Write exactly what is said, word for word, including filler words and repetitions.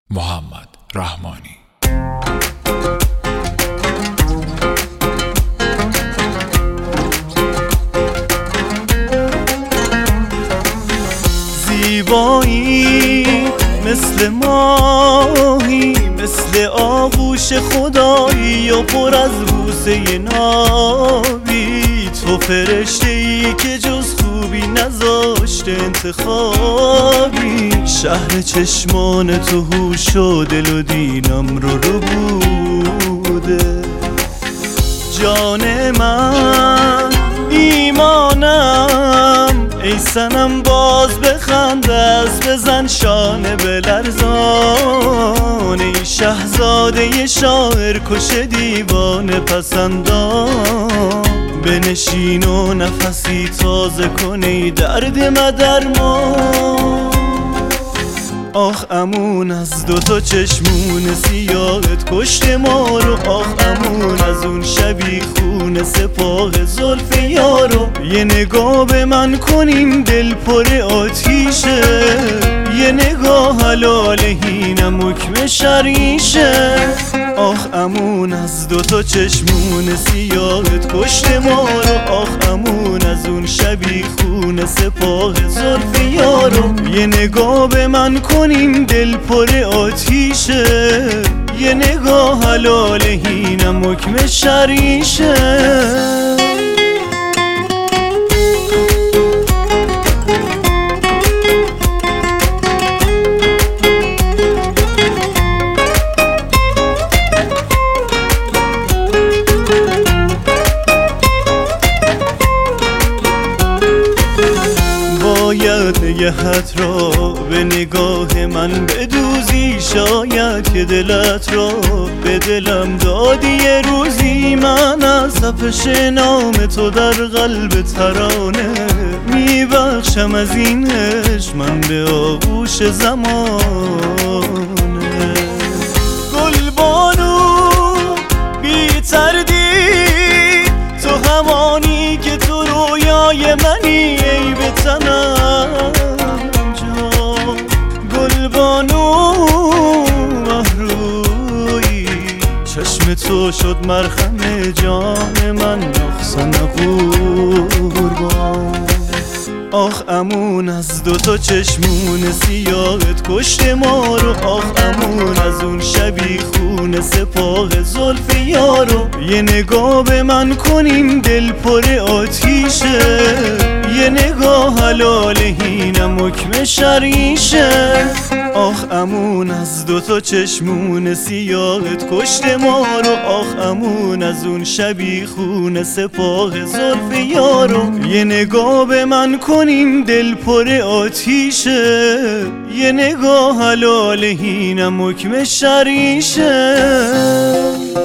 محمد رحمانی. زیبایی مثل ماهی، مثل آغوش خدایی و پر از بوسه نابی. تو فرشته ای که جز خوبی نذاشته انتخابی. شهر چشمان تو هوش و دل و دینم رو رو بوده. جان من ایمانم، ای صنم باز بخند، از بزن شانه بلرزان. ای شهزاده شاعر کش دیوانه پسندان. بنشین و نفسی تازه کن ای درد مدرمان. آخ امون از دوتا چشمون سیاهت کشت ما رو. آخ امون از اون شبی خون سپاه زلف یارو. یه نگاه به من کنیم دل پر آتیشه. یه نگاه حلال هینم حکم شریشه. آخ امون از دوتا چشمون سیاهت کشت ما رو. آخ امون از اون شبی خون سپاه زلف یارو. یه نگاه به من کنیم دل پر آتیشه. یه نگاه حلال هینم حکم شریشه. باید نگهت را به نگاه من بدوزی. شاید که دلت را به دلم دادی یه روزی. من از تپش نام تو در قلب ترانه میبخشم از این عشق من به آغوش زمانه. گلبانو بی تردید تو همانی که تو رویای منی. ای به تنم جا گلبانو محروی. چشم تو شد مرهم جان من نقصان قربان. آخ امون از دوتا چشمون سیاهت کشت ما رو. آخ امون از اون شبی خون سپاه زلف یارو. یه نگاه به من کنیم دل پر آتیشه. یه نگاه حلال هینم حکم شریشه. آخ امون از دوتا چشمون سیاهت کشت ما رو. آخ امون از اون شبی خون سپاه زلف یارو. یه نگاه به من کنیم دل پر آتیشه. یه نگاه حلال هینم حکم شریشه.